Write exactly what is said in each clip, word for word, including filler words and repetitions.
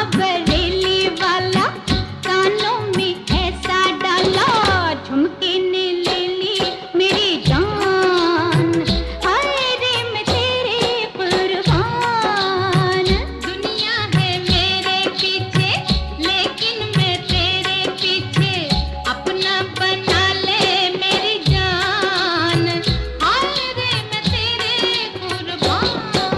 बरेली वाला, कानों में ऐसा डाला, झुमके ने ले ली मेरी जान। हाय रे मैं तेरे कुर्बान। दुनिया है मेरे पीछे, लेकिन मैं तेरे पीछे, अपना बना ले मेरी जान। हाय रे मैं तेरे कुर्बान।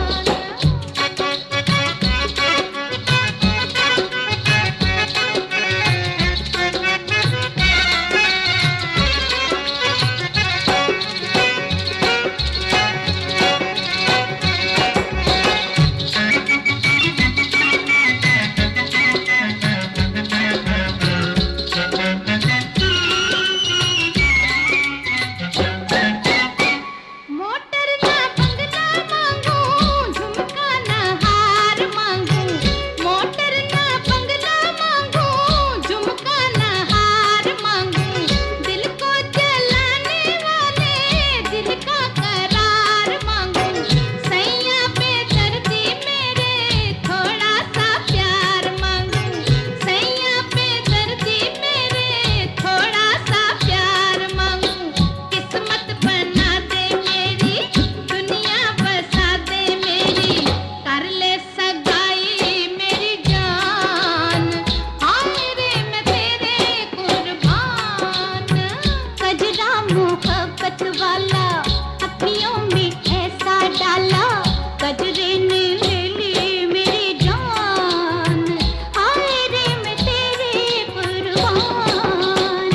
मोटर ना बंगला मांगू, झुमका ना हार मांगू। मोटर ना बंगला मांगू, झुमका ना हार मांगू। दिल को जलाने वाले दिल का करार मांगू। सैया बेदर्दी मेरे थोड़ा सा प्यार मांगू। सैया बेदर्दी मेरे थोड़ा सा प्यार मांगू। किस्मत बना दे मेरी, दुनिया बसा दे मेरी, कर ले सगाई मेरी जान। हाय रे मैं तेरे कुर्बान। कजरा मोहब्बत वाला, अखियों में ऐसा डाला, कजरे ने ले ली मेरी जान। हाय रे मैं तेरे कुर्बान।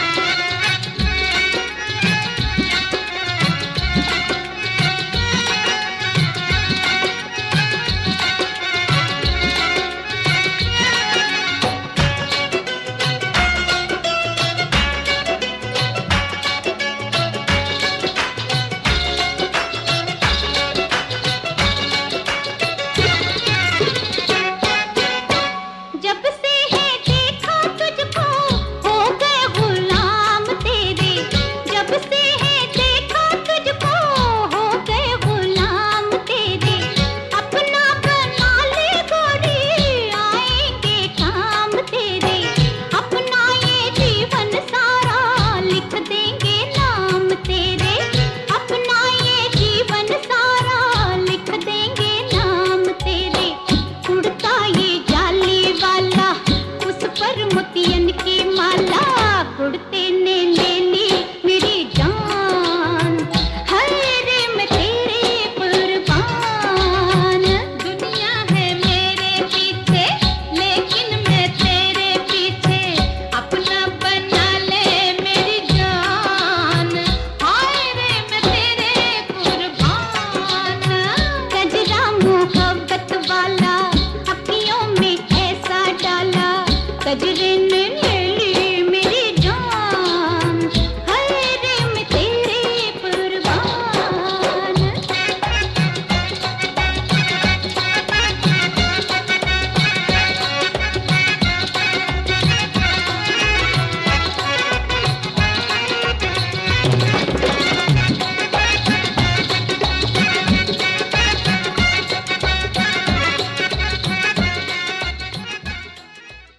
जब से है देखा तुझको, हो गए गुलाम तेरे। जब से है देखा तुझको, हो गए गुलाम तेरे। अपना बना ले गोरी, आएंगे काम तेरे। अपना ये जीवन सारा लिख देंगे नाम तेरे। अपना ये जीवन सारा लिख देंगे नाम तेरे। उड़ता ये जाली वाला, उस पर मोतियन की माला, कुड़ते ने ले ली मेरी जान। हाय रे मैं तेरे कुर्बान। दुनिया है मेरे पीछे, लेकिन मैं तेरे पीछे, अपना बना ले मेरी जान। हाय रे मैं तेरे कुर्बान। कजरा मोहब्बत वाला, अखियों में ऐसा डाला, कजरे